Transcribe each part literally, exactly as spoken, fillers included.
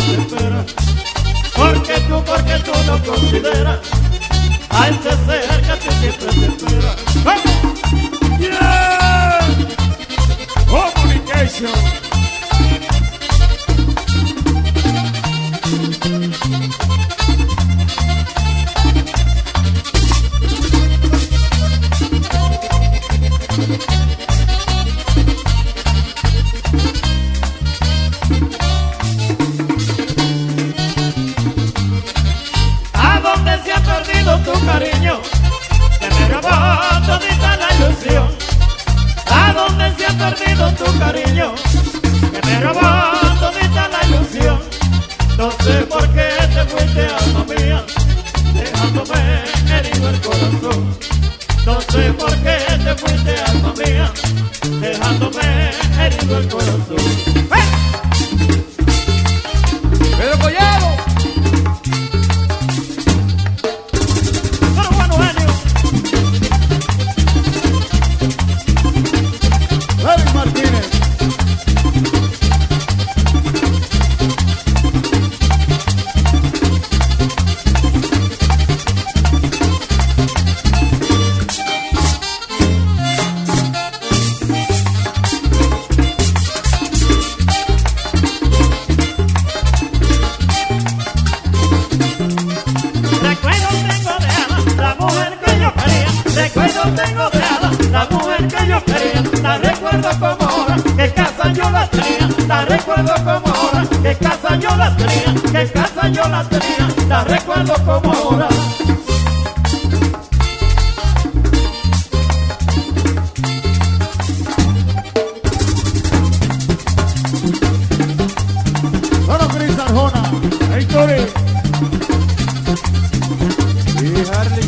desespera. Porque tú, porque tú no consideras a ese ser que a ti siempre te espera. Yeah. Communication. Tu cariño que me robó todita la ilusión. ¿A dónde se ha perdido tu cariño que me robó todita la ilusión? No sé por qué te fuiste, alma mía, dejándome herido el corazón. No sé por qué te fuiste, alma mía, dejándome herido el corazón. ¡Eh! Pedro Collado. Martínez. Recuerdo tengo de Ana, la mujer que yo quería. Recuerdo tengo de Ana, la mujer que yo quería. La recuerdo como ahora, que casa yo la tenía. La recuerdo como ahora, que casa yo la tenía. Que casa yo la tenía. La recuerdo como ahora. Bueno, Cris Arjona. Hey, Tori. Y Harley.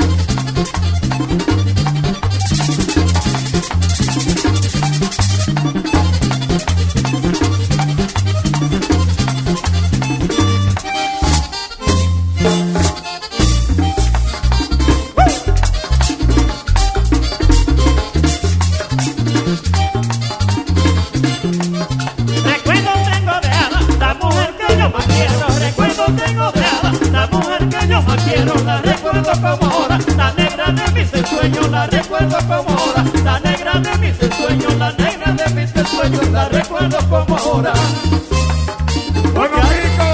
La recuerdo como ahora, la negra de mis ensueños. La recuerdo como ahora, la negra de mis ensueños. La negra de mis ensueños. La recuerdo como ahora. Bueno, rico.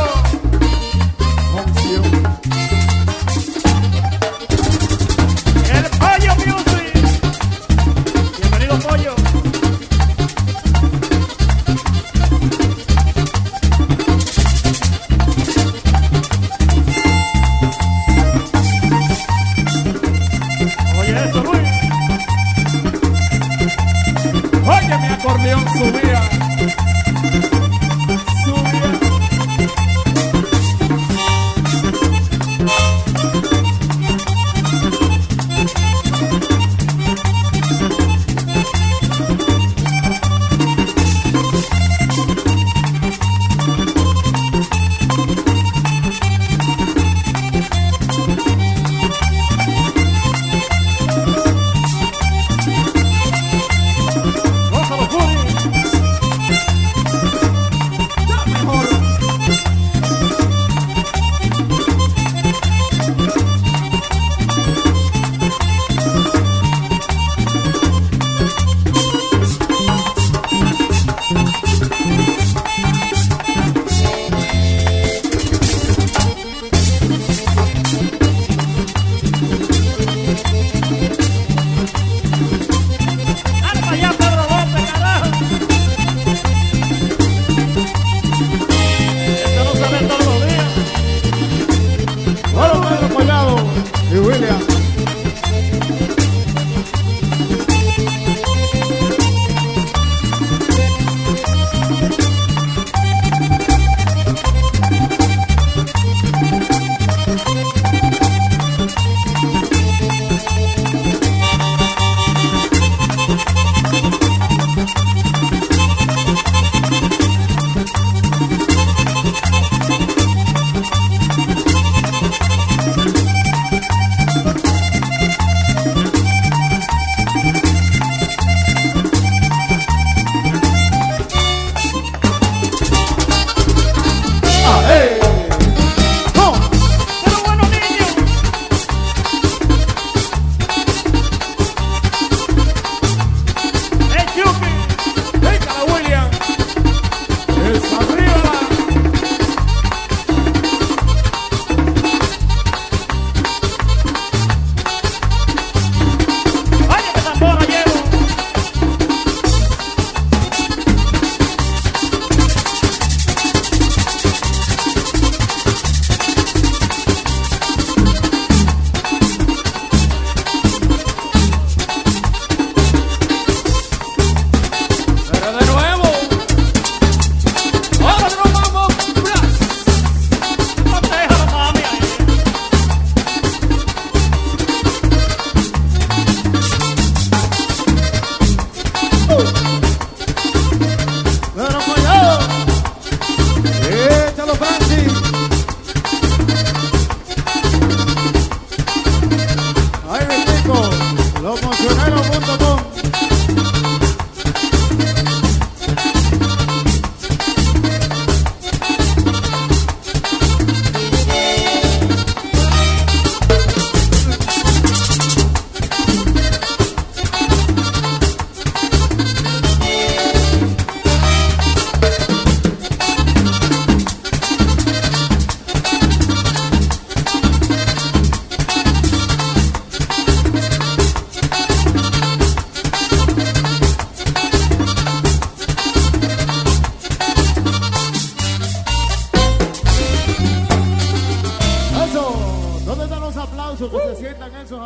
El Pollo Music. Bienvenido, Pollo. Oye, mi acordeón subía. Subía. y William.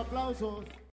aplausos.